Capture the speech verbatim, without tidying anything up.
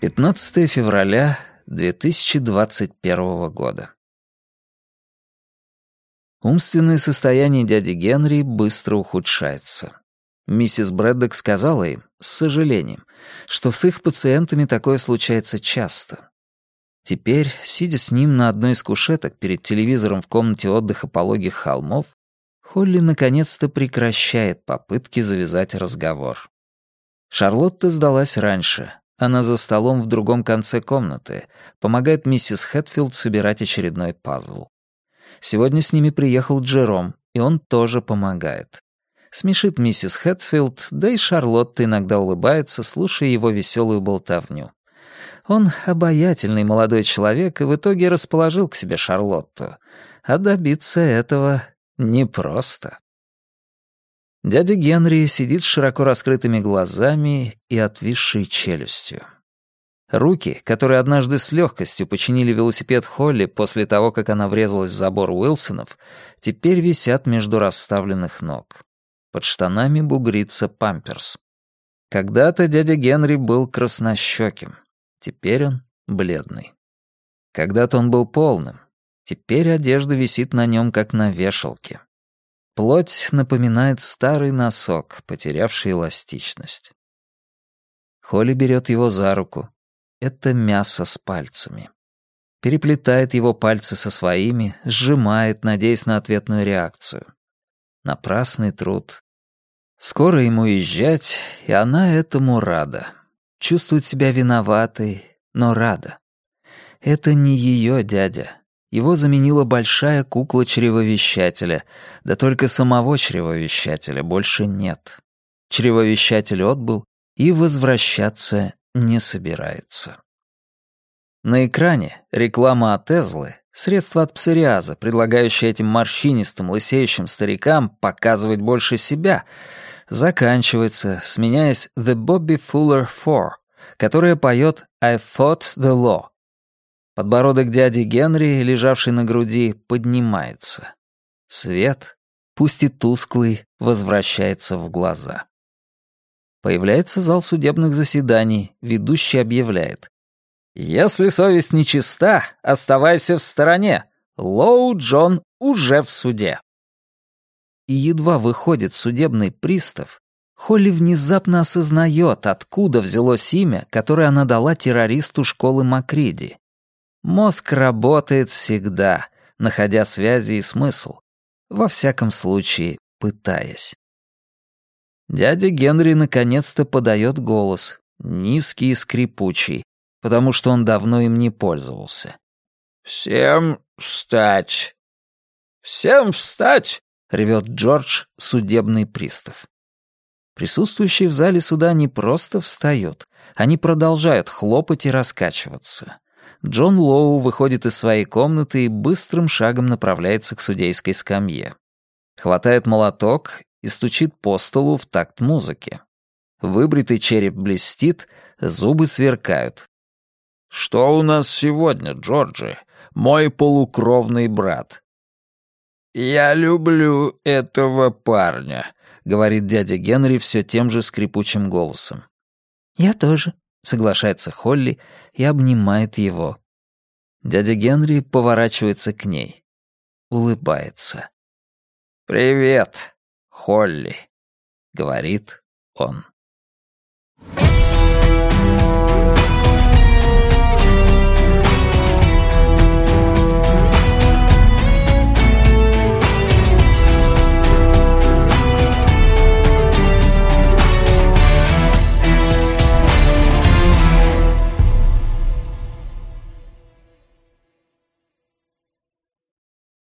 пятнадцатое февраля две тысячи двадцать первого года. Умственное состояние дяди Генри быстро ухудшается. Миссис Брэддок сказала им, с сожалением, что с их пациентами такое случается часто. Теперь, сидя с ним на одной из кушеток перед телевизором в комнате отдыха пологих холмов, Холли наконец-то прекращает попытки завязать разговор. Шарлотта сдалась раньше. Она за столом в другом конце комнаты, помогает миссис Хэтфилд собирать очередной пазл. Сегодня с ними приехал Джером, и он тоже помогает. Смешит миссис Хэтфилд, да и Шарлотта иногда улыбается, слушая его веселую болтовню. Он обаятельный молодой человек и в итоге расположил к себе Шарлотту, а добиться этого непросто. Дядя Генри сидит с широко раскрытыми глазами и отвисшей челюстью. Руки, которые однажды с легкостью починили велосипед Холли после того, как она врезалась в забор Уилсонов, теперь висят между расставленных ног. Под штанами бугрится памперс. Когда-то дядя Генри был краснощеким, теперь он бледный. Когда-то он был полным, теперь одежда висит на нем, как на вешалке. Плоть напоминает старый носок, потерявший эластичность. Холли берет его за руку. Это мясо с пальцами. Переплетает его пальцы со своими, сжимает, надеясь на ответную реакцию. Напрасный труд. Скоро ему уезжать, и она этому рада. Чувствует себя виноватой, но рада. Это не ее дядя. Его заменила большая кукла чревовещателя, да только самого чревовещателя больше нет. Чревовещатель отбыл и возвращаться не собирается. На экране реклама от Эзлы, средство от псориаза, предлагающее этим морщинистым, лысеющим старикам показывать больше себя, заканчивается, сменяясь The Bobby Fuller Four, которая поет I Fought the Law. Подбородок дяди Генри, лежавший на груди, поднимается. Свет, пусть и тусклый, возвращается в глаза. Появляется зал судебных заседаний, ведущий объявляет: «Если совесть нечиста, оставайся в стороне. Лоу Джон уже в суде». И едва выходит судебный пристав, Холли внезапно осознает, откуда взялось имя, которое она дала террористу школы Макриди. Мозг работает всегда, находя связи и смысл. Во всяком случае, пытаясь. Дядя Генри наконец-то подает голос, низкий и скрипучий, потому что он давно им не пользовался. «Всем встать!» «Всем встать!» — ревет Джордж, судебный пристав. Присутствующие в зале суда не просто встают, они продолжают хлопать и раскачиваться. Джон Лоу выходит из своей комнаты и быстрым шагом направляется к судейской скамье. Хватает молоток и стучит по столу в такт музыки. Выбритый череп блестит, зубы сверкают. «Что у нас сегодня, Джорджи, мой полукровный брат?» «Я люблю этого парня», — говорит дядя Генри все тем же скрипучим голосом. «Я тоже», — соглашается Холли и обнимает его. Дядя Генри поворачивается к ней. Улыбается. «Привет, Холли», — говорит он.